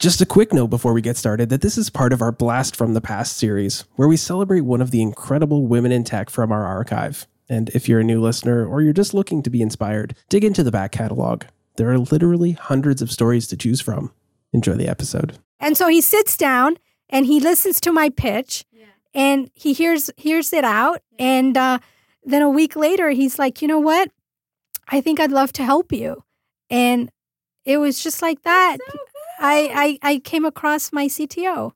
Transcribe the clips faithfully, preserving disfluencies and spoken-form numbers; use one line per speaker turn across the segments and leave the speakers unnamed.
Just a quick note before we get started that this is part of our Blast from the Past series, where we celebrate one of the incredible women in tech from our archive. And if you're a new listener or you're just looking to be inspired, dig into the back catalog. There are literally hundreds of stories to choose from. Enjoy the episode.
And so he sits down and he listens to my pitch yeah. and he hears hears it out. And uh, then a week later, he's like, you know what? I think I'd love to help you. And it was just like that. So I, I, I came across my C T O.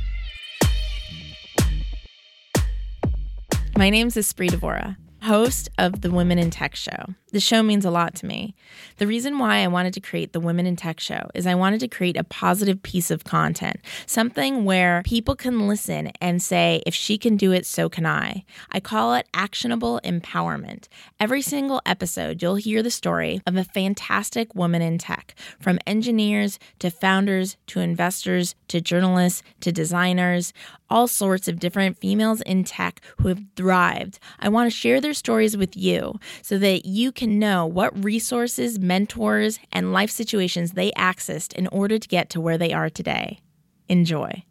My name's Espree Devora, host of the Women in Tech Show. The show means a lot to me. The reason why I wanted to create the Women in Tech Show is I wanted to create a positive piece of content, something where people can listen and say, if she can do it, so can I. I call it actionable empowerment. Every single episode, you'll hear the story of a fantastic woman in tech, from engineers to founders to investors to journalists to designers, all sorts of different females in tech who have thrived. I want to share their stories with you so that you can know what resources, mentors, and life situations they accessed in order to get to where they are today. Enjoy.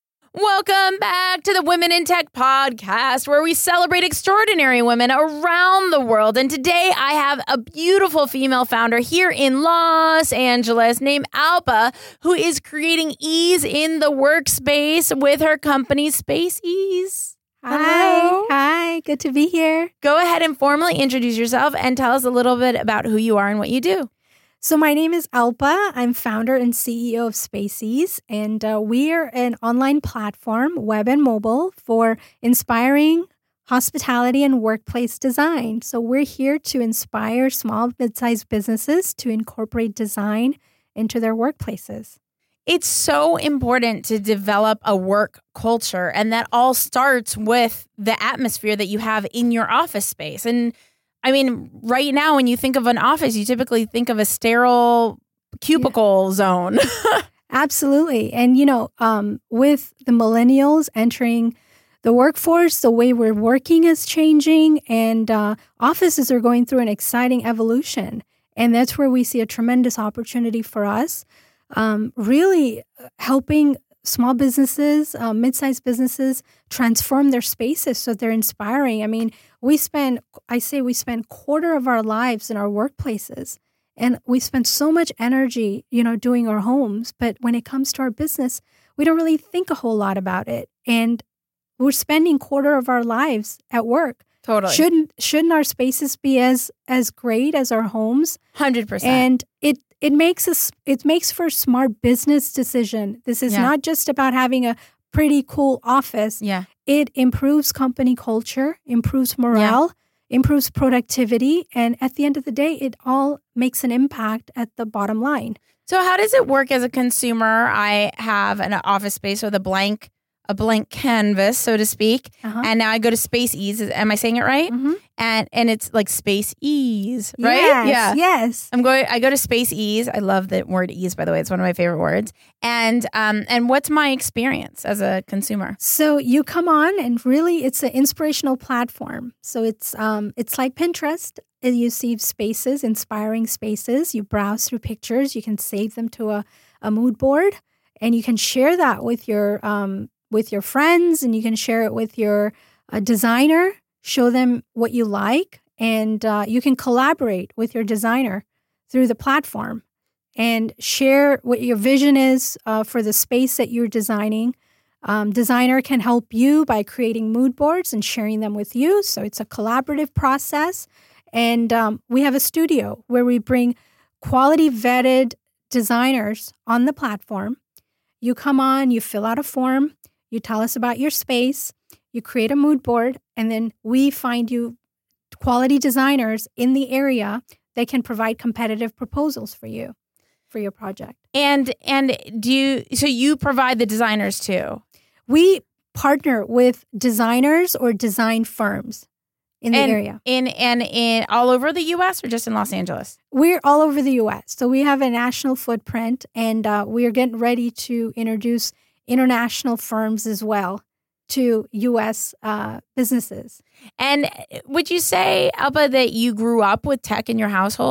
Welcome back to the Women in Tech podcast, where we celebrate extraordinary women around the world. And today I have a beautiful female founder here in Los Angeles named Alpa, who is creating ease in the workspace with her company, Space Ease.
Hi.
Hello.
Hi. Good to be here.
Go ahead and formally introduce yourself and tell us a little bit about who you are and what you do.
So my name is Alpa. I'm founder and C E O of Space Ease, and uh, we are an online platform, web and mobile, for inspiring hospitality and workplace design. So we're here to inspire small, mid-sized businesses to incorporate design into their workplaces.
It's so important to develop a work culture, and that all starts with the atmosphere that you have in your office space. And I mean, right now, when you think of an office, you typically think of a sterile cubicle yeah. zone.
Absolutely. And, you know, um, with the millennials entering the workforce, the way we're working is changing, and uh, offices are going through an exciting evolution. And that's where we see a tremendous opportunity for us. Um, really helping small businesses, uh, mid-sized businesses transform their spaces so they're inspiring. I mean, we spend, I say we spend quarter of our lives in our workplaces, and we spend so much energy, you know, doing our homes. But when it comes to our business, we don't really think a whole lot about it. And we're spending quarter of our lives at work.
Totally.
Shouldn't, shouldn't our spaces be as, as great as our homes?
one hundred percent.
And it, It makes us. It makes for a smart business decision. This is
yeah.
not just about having a pretty cool office.
Yeah.
It improves company culture, improves morale, yeah. improves productivity, and at the end of the day, it all makes an impact at the bottom line.
So how does it work as a consumer? I have an office space with a blank a blank canvas, so to speak. Uh-huh. And now I go to Space Ease. Am I saying it right?
Mm-hmm.
And and it's like Space Ease, right?
Yes,
yeah.
Yes.
I'm going. I go to Space Ease. I love the word ease, by the way. It's one of my favorite words. And um and what's my experience as a consumer?
So you come on, and really, it's an inspirational platform. So it's um it's like Pinterest. You see spaces, inspiring spaces. You browse through pictures. You can save them to a, a mood board, and you can share that with your um. with your friends, and you can share it with your uh, designer, show them what you like, and uh, you can collaborate with your designer through the platform and share what your vision is uh, for the space that you're designing. Um, designer can help you by creating mood boards and sharing them with you. So it's a collaborative process. And um, we have a studio where we bring quality vetted designers on the platform. You come on, you fill out a form, you tell us about your space, you create a mood board, and then we find you quality designers in the area that can provide competitive proposals for you, for your project.
And and do you, so you provide the designers too?
We partner with designers or design firms in the
and,
area.
In, and in all over the U S or just in Los Angeles?
We're all over the U S. So we have a national footprint, and uh, we are getting ready to introduce international firms as well to U S uh, businesses.
And would you say, Alpa, that you grew up with tech in your household?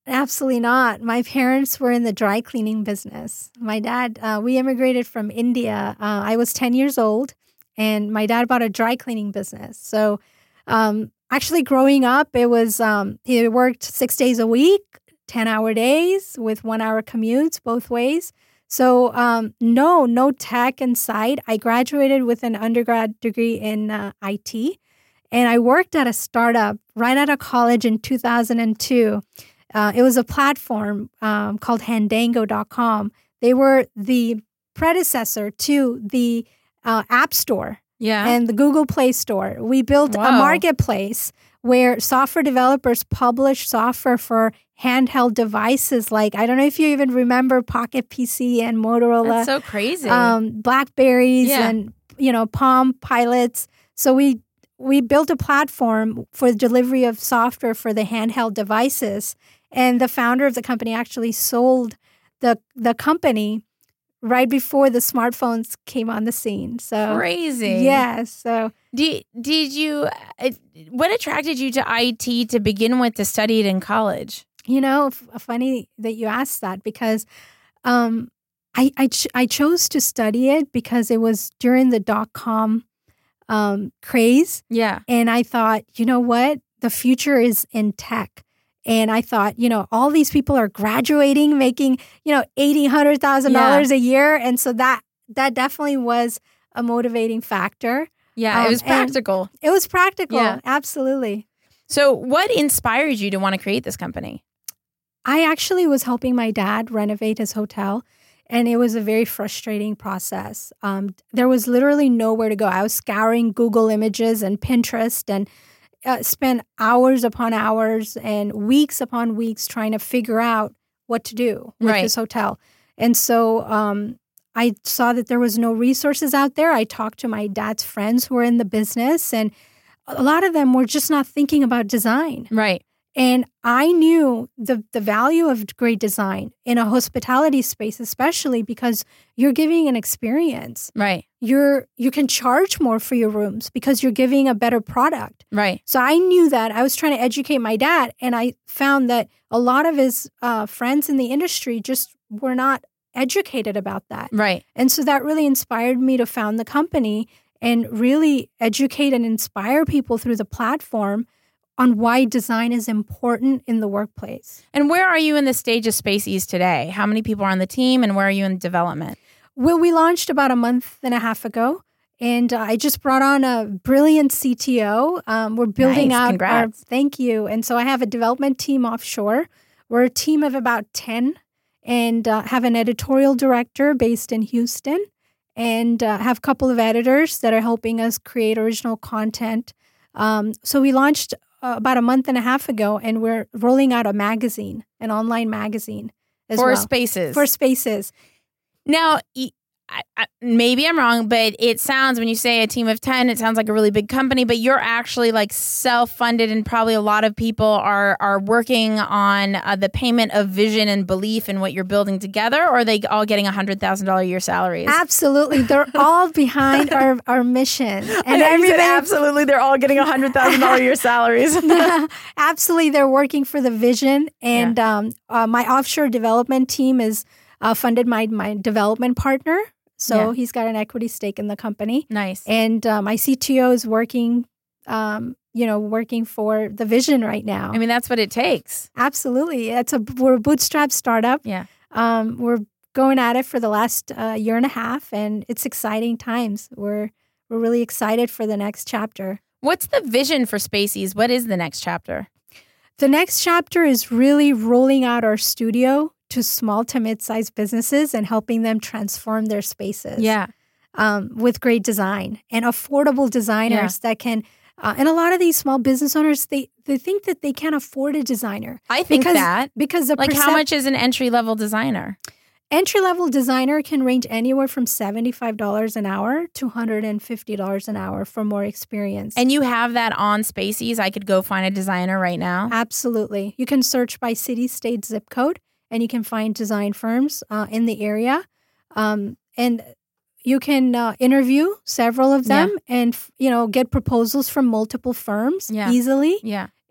Absolutely not. My parents were in the dry cleaning business. My dad, uh, we immigrated from India. Uh, I was ten years old, and my dad bought a dry cleaning business. So um, actually growing up, it was, um, he worked six days a week, ten-hour days with one-hour commutes both ways. So um, no, no tech inside. I graduated with an undergrad degree in uh, I T, and I worked at a startup right out of college in two thousand two. Uh, it was a platform um, called Handango dot com. They were the predecessor to the uh, App Store
Yeah.
and the Google Play Store. We built a
Wow.
marketplace where software developers publish software for handheld devices like, I don't know if you even remember Pocket P C and Motorola.
That's so crazy.
um, Blackberries
Yeah.
and, you know, Palm Pilots. So we we built a platform for the delivery of software for the handheld devices. And the founder of the company actually sold the the company right before the smartphones came on the scene. So
Crazy.
yes. So
Did, did you, uh, what attracted you to I T to begin with to study it in college?
you know, f- funny that you asked that because um, I I, ch- I chose to study it because it was during the dot com um, craze.
Yeah.
And I thought, you know what? The future is in tech. And I thought, you know, all these people are graduating, making, you know, eighty thousand dollars, one hundred thousand dollars a year. And so that that definitely was a motivating factor.
Yeah.
Um,
it was
and-
practical.
It was practical.
Yeah.
Absolutely.
So what inspired you to want to create this company?
I actually was helping my dad renovate his hotel, and it was a very frustrating process. Um, there was literally nowhere to go. I was scouring Google Images and Pinterest and uh, spent hours upon hours and weeks upon weeks trying to figure out what to do with
Right.
this hotel. And so um, I saw that there was no resources out there. I talked to my dad's friends who were in the business, and a lot of them were just not thinking about design.
Right.
And I knew the the value of great design in a hospitality space, especially because you're giving an experience.
Right.
You're you can charge more for your rooms because you're giving a better product.
Right.
So I knew that. I was trying to educate my dad, and I found that a lot of his uh, friends in the industry just were not educated about that.
Right.
And so that really inspired me to found the company and really educate and inspire people through the platform on why design is important in the workplace.
And where are you in the stage of Space Ease today? How many people are on the team and where are you in development?
Well, we launched about a month and a half ago, and uh, I just brought on a brilliant C T O. Um, we're building
Nice.
out our,
Congrats.
thank you. And so I have a development team offshore. We're a team of about ten and uh, have an editorial director based in Houston and uh, have a couple of editors that are helping us create original content. Um, so we launched uh, about a month and a half ago, and we're rolling out a magazine, an online magazine as
For
well.
Spaces.
For Spaces.
Now, y- I, I, maybe I'm wrong, but it sounds, when you say a team of ten, it sounds like a really big company, but you're actually like self-funded, and probably a lot of people are are working on uh, the payment of vision and belief in what you're building together, or are they all getting one hundred thousand dollars a year salaries?
Absolutely. They're all behind our, our mission.
I
And
know you said
everybody,
absolutely, they're all getting one hundred thousand dollars a year salaries.
absolutely, they're working for the vision. And um, uh, my offshore development team is uh, funded by my development partner. So
Yeah.
he's got an equity stake in the company.
Nice.
And uh, my C T O is working, um, you know, working for the vision right now.
I mean, that's what it takes.
Absolutely. It's a, we're a bootstrap startup.
Yeah.
Um, we're going at it for the last uh, year and a half, and it's exciting times. We're we're really excited for the next chapter.
What's the vision for Space Ease? What is the next chapter?
The next chapter is really rolling out our studio to small to mid-sized businesses and helping them transform their spaces.
Yeah.
Um, with great design and affordable designers that can. Uh, and a lot of these small business owners, they they think that they can't afford a designer.
I think
because,
that.
because the
Like, how
percep-
much is an entry-level designer?
Entry-level designer can range anywhere from seventy-five dollars an hour to one hundred fifty dollars an hour for more experience.
And you have that on Space Ease? I could go find a designer right now?
Absolutely. You can search by city, state, zip code, and you can find design firms uh, in the area. Um, and you can uh, interview several of them and, you know, get proposals from multiple firms
Yeah.
easily.
Yeah.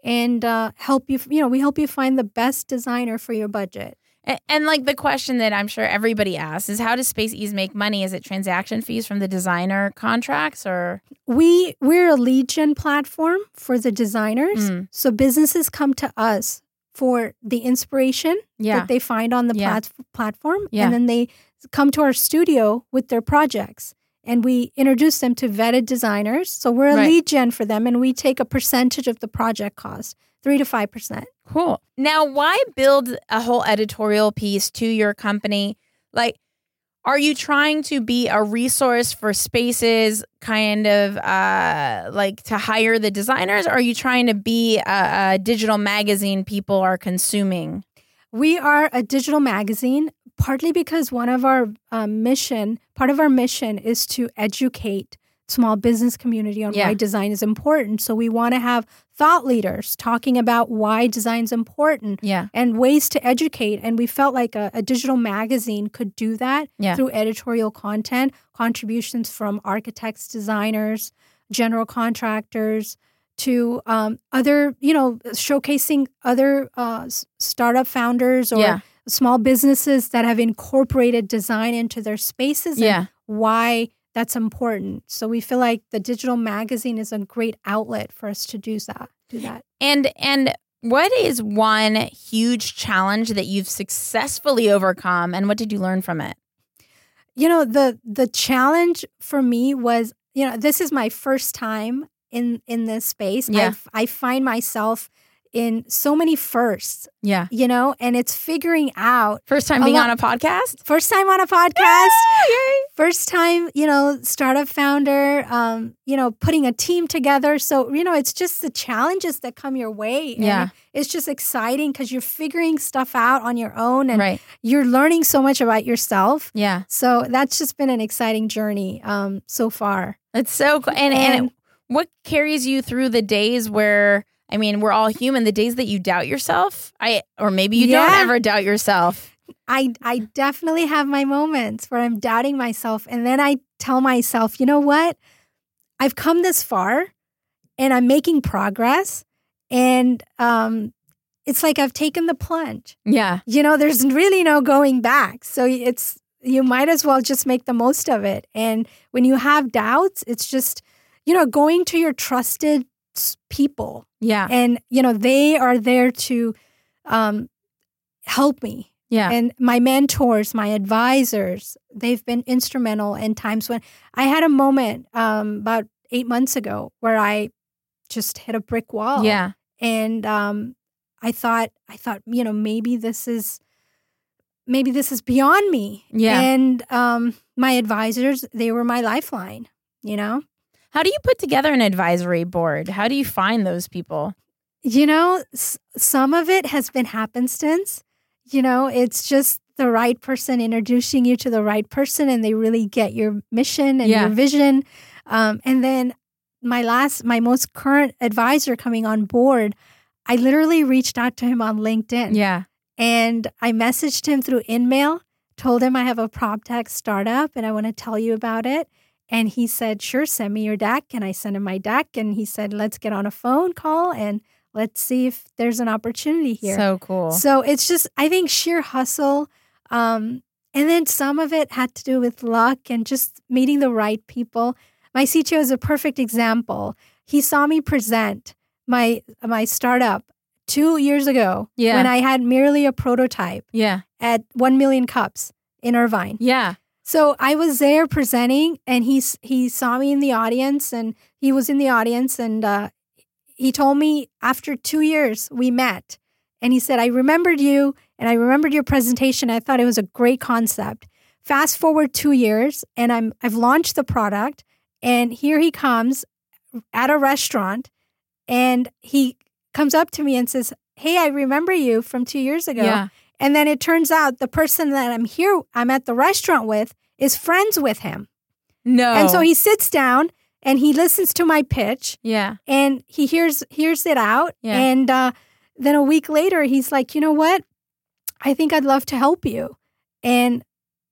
and uh, help you, you know, we help you find the best designer for your budget.
And, and like the question that I'm sure everybody asks is, how does Space Ease make money? Is it transaction fees from the designer contracts, or?
We, we're a lead gen platform for the designers.
Mm.
So businesses come to us for the inspiration
Yeah.
that they find on the
Yeah.
plat- platform.
Yeah.
And then they come to our studio with their projects. And we introduce them to vetted designers. So we're a
Right.
lead gen for them, and we take a percentage of the project cost, three to five percent.
Cool. Now, why build a whole editorial piece to your company? Like, are you trying to be a resource for spaces, kind of uh, like to hire the designers? Or are you trying to be a, a digital magazine people are consuming?
We are a digital magazine, partly because one of our um, mission, part of our mission is to educate small business community on
Yeah.
why design is important. So we want to have thought leaders talking about why design is important
Yeah.
and ways to educate. And we felt like a, a digital magazine could do that
Yeah.
through editorial content, contributions from architects, designers, general contractors, to um, other, you know, showcasing other uh, s- startup founders or
Yeah.
small businesses that have incorporated design into their spaces
Yeah.
and why that's important. So we feel like the digital magazine is a great outlet for us to do that. Do that.
And and what is one huge challenge that you've successfully overcome, and what did you learn from it?
You know, the the challenge for me was, you know, this is my first time in in this space.
Yeah.
I I find myself in so many firsts,
Yeah.
you know, and it's figuring out
First time
A
being
lot-
on a podcast?
first time on a podcast. First time, you know, startup founder, um, you know, putting a team together. So, you know, it's just the challenges that come your way. And
Yeah.
it's just exciting because you're figuring stuff out on your own and
Right.
you're learning so much about yourself.
Yeah.
So that's just been an exciting journey um, so far.
It's so cool. And, and
And-
what carries you through the days where, I mean, we're all human, the days that you doubt yourself? I Or maybe you don't
Yeah.
ever doubt yourself.
I I definitely have my moments where I'm doubting myself. And then I tell myself, you know what? I've come this far and I'm making progress. And um, it's like I've taken the plunge.
Yeah.
You know, there's really no going back. So it's, you might as well just make the most of it. And when you have doubts, it's just, you know, going to your trusted s- people.
Yeah.
And, you know, they are there to um, help me.
Yeah.
And my mentors, my advisors, they've been instrumental in times when I had a moment um, about eight months ago where I just hit a brick wall.
Yeah.
And um, I thought, I thought, you know, maybe this is, maybe this is beyond me.
Yeah.
And um, my advisors, they were my lifeline, you know?
How do you put together an advisory board? How do you find those people?
You know, s- some of it has been happenstance. You know, it's just the right person introducing you to the right person, and they really get your mission and
Yeah.
your vision. Um, and then my last, my most current advisor coming on board, I literally reached out to him on LinkedIn.
Yeah.
And I messaged him through InMail, told him I have a prop tech startup and I want to tell you about it. And he said, sure, send me your deck. And I sent him my deck. And he said, let's get on a phone call and let's see if there's an opportunity here.
So cool.
So it's just, I think, sheer hustle. Um, and then some of it had to do with luck and just meeting the right people. My C T O is a perfect example. He saw me present my my startup two years ago
Yeah.
when I had merely a prototype
Yeah.
at one million cups in Irvine.
Yeah.
So I was there presenting, and he s- he saw me in the audience, and he was in the audience, and uh, he told me after two years we met, and he said, I remembered you, and I remembered your presentation. I thought it was a great concept. Fast forward two years, and I'm I've launched the product, and here he comes at a restaurant, and he comes up to me and says, hey, I remember you from two years ago.
Yeah.
And then it turns out the person that I'm here, I'm at the restaurant with, is friends with him.
No.
And so he sits down and he listens to my pitch
Yeah.
and he hears hears it out.
Yeah.
And uh, then a week later, he's like, you know what? I think I'd love to help you. And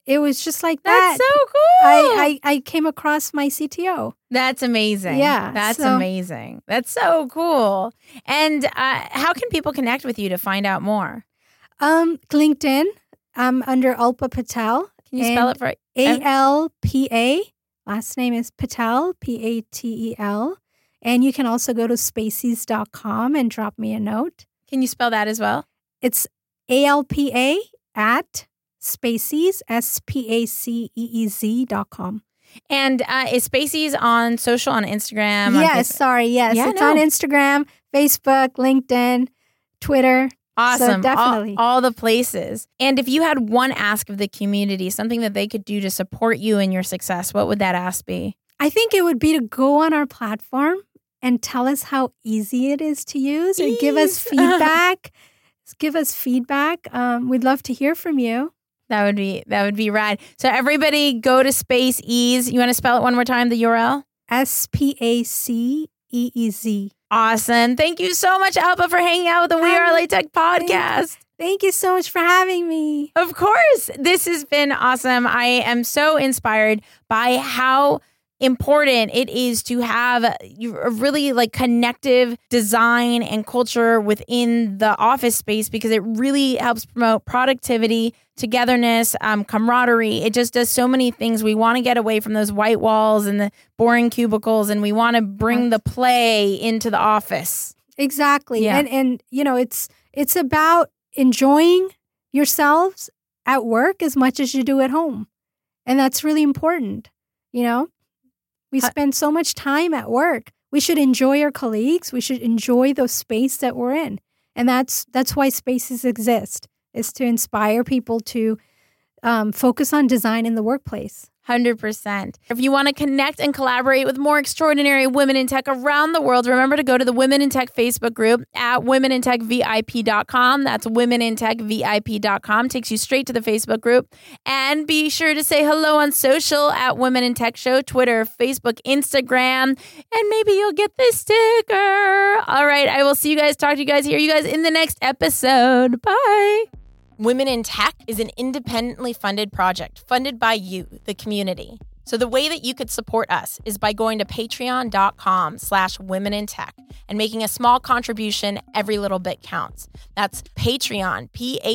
it was just like that.
That's so cool.
I, I, I came across my C T O.
That's amazing.
Yeah.
That's
so,
amazing. That's so cool. And uh, how can people connect with you to find out more?
Um, LinkedIn. I'm under Alpa Patel.
Can you spell it for
A L P A. Last name is Patel, P A T E L. And you can also go to spaceys dot com and drop me a note.
Can you spell that as well?
It's A L P A at Spaceys, S P A C E E Z dot com.
And uh, is Spaceys on social, on Instagram?
Yes,
on
sorry. Yes,
yeah,
it's
no.
on Instagram, Facebook, LinkedIn, Twitter.
Awesome.
So definitely.
All, all the places. And if you had one ask of the community, something that they could do to support you in your success, what would that ask be?
I think it would be to go on our platform and tell us how easy it is to use or
Ease.
give us feedback. Give us feedback. Um, we'd love to hear from you.
That would be that would be rad. So everybody go to Spaceys. You want to spell it one more time, the U R L?
S P A C E E Z.
Awesome. Thank you so much, Alpa, for hanging out with the We Are L A Tech podcast.
Thank you so much for having me.
Of course. This has been awesome. I am so inspired by how important it is to have a really like connective design and culture within the office space, because it really helps promote productivity, togetherness, um, camaraderie. It just does so many things. We want to get away from those white walls and the boring cubicles, and we want to bring the play into the office.
Exactly.
Yeah.
And and you know, it's it's about enjoying yourselves at work as much as you do at home. And that's really important, you know? We spend so much time at work. We should enjoy our colleagues. We should enjoy the space that we're in. And that's that's why Spaceys exist, is to inspire people to um, focus on design in the workplace.
one hundred percent. If you want to connect and collaborate with more extraordinary women in tech around the world, remember to go to the Women in Tech Facebook group at women in tech V I P dot com. That's women in tech V I P dot com. Takes you straight to the Facebook group. And be sure to say hello on social at Women in Tech Show, Twitter, Facebook, Instagram, and maybe you'll get this sticker. All right, I will see you guys, talk to you guys, hear you guys in the next episode. Bye. Women in Tech is an independently funded project funded by you, the community. So the way that you could support us is by going to patreon.com slash women in tech and making a small contribution. Every little bit counts. That's Patreon,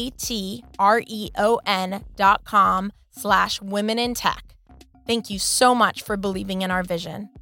P-A-T-R-E-O-N dot com slash women in tech. Thank you so much for believing in our vision.